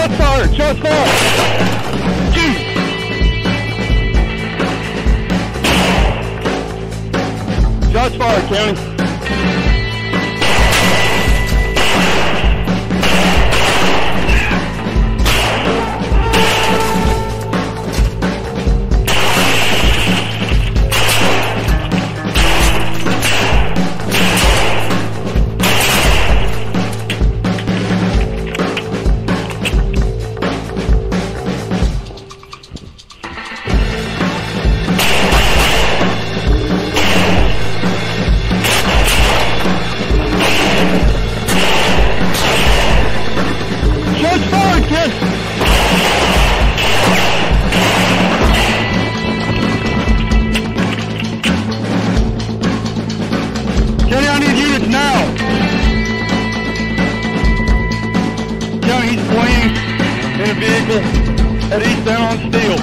Shots fired! Shots fired! Shoot! Shots fired, County. Kenny, I need units now. Kenny, he's fleeing in a vehicle at eastbound on Steel.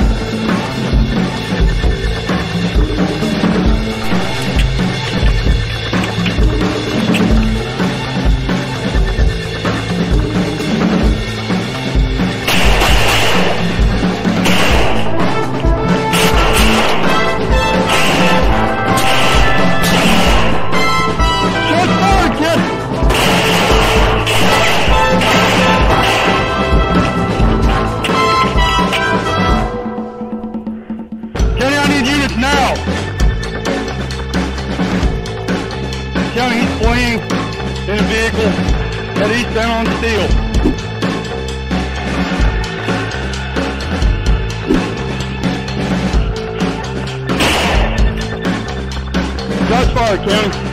Now! County, he's fleeing in a vehicle at eastbound on Steel. Shots fired, County.